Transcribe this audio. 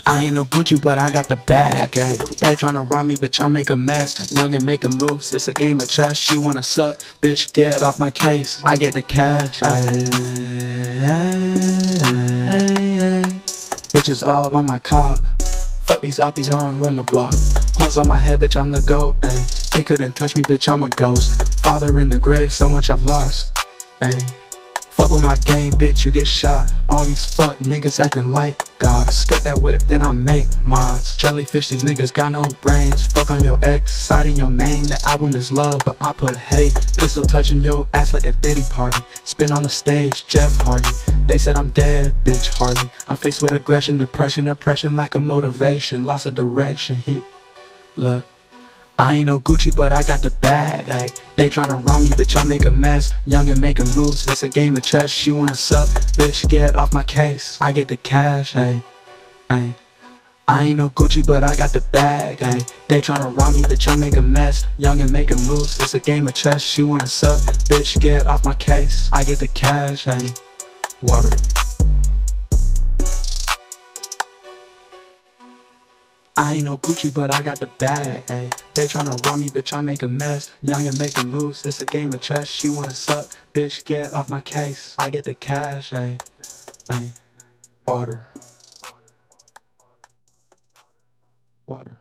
I ain't no Gucci, but I got the bag, ay. They tryna rob me, bitch, I'll make a mess. Young and making moves, it's a game of chess. She wanna suck, bitch, get off my case. I get the cash, ay. Bitches all on my car. Fuck these oppies on run the block. Horns on my head, bitch, I'm the GOAT, ayy. They couldn't touch me, bitch, I'm a ghost. Father in the grave, so much I've lost, ayy. Fuck with my game, bitch, you get shot. All these fuck niggas acting like God. Skip that whip, then I make mods. Jellyfish, these niggas got no brains. Fuck on your ex, citing your name. The album is love, but I put hate. Pistol touching your ass like a Diddy party. Spin on the stage, Jeff Hardy. They said I'm dead, bitch, hardly. I'm faced with aggression, depression, oppression, lack of motivation, loss of direction. Look, I ain't no Gucci, but I got the bag, ayy. They tryna rob me, bitch, I make a mess. Young and making moves, it's a game of chess. She wanna suck, bitch, get off my case. I get the cash, ayy. I ain't no Gucci, but I got the bag, ayy. They tryna rob me, bitch, I make a mess. Young and making moves, it's a game of chess. She wanna suck, bitch, get off my case. I get the cash, ayy. Water. I ain't no Gucci, but I got the bag, ayy. They tryna rob me, bitch, I make a mess. Young and making moves, it's a game of chess. She wanna suck, bitch, get off my case. I get the cash, ayy. Water. Water.